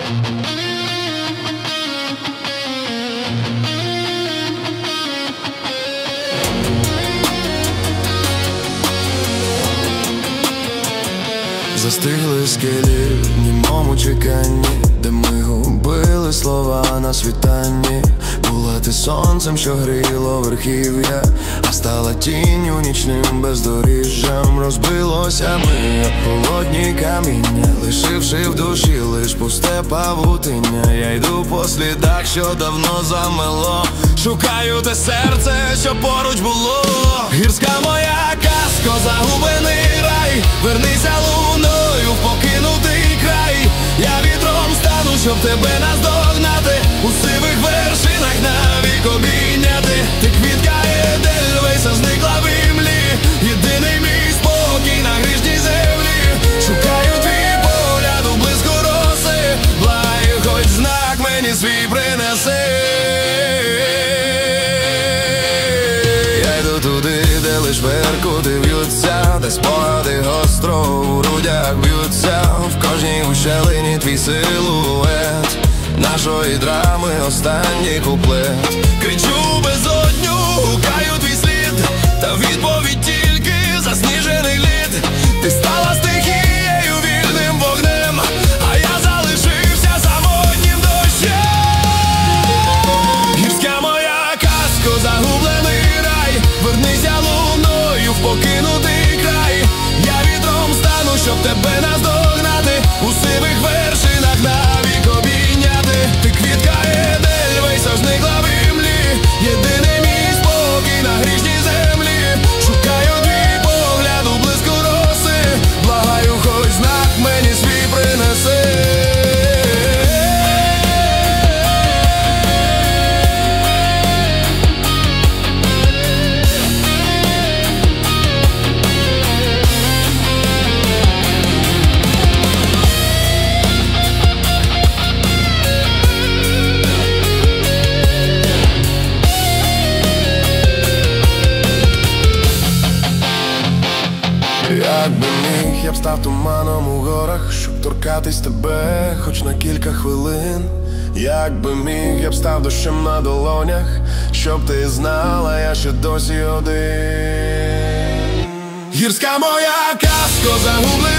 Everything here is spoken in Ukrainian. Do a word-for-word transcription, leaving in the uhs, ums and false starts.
Застигли скелі в німому чеканні, де ми губили слова на світанні. Була ти сонцем, що гріло верхів'я, а стала тінню нічним бездоріжжям. Розбилося ми, як холодні каміння, лишивши в душі лиш пусте павутиння. Я йду по слідах, що давно замело, шукаю те серце, що поруч було. Гірська моя казко, загублений рай, вернися луною в покинутий край. Я вітром стану, щоб тебе наздогнати, у сивих вершинах навік обійняти. Ти квітка Едельвейса зникла в імлі, єдиний мій спокій на грішній землі. Шукаю твій погляд у блиску роси, благаю, хоч знак мені свій принеси. Я йду туди, де лиш беркути в'ються, де спогади гостро у грудях б'ються. В кожній ущелині твій силует нашої драми останній куплет. Кричу безодню, гукаю твій слід, та відповідь тільки засніжений лід. Ти стала стихією, вільним вогнем, а я залишився самотнім дощем. Гірська моя казко, загублений рай, вернися луною в покинутий край. Я вітром стану, щоб тебе наздогнати, у сивих вершинах навік обійняти. Ти квітка Едельвейса зникла в імлі, єдиний мій спокій на грішній землі. Шукаю твій погляд у блиску роси, благаю, хоч знак мені свій принеси. Якби міг, я б став туманом у горах, щоб торкатись тебе хоч на кілька хвилин. Якби міг, я б став дощем на долонях, щоб ти знала, я ще досі один. Гірська моя казко, загублена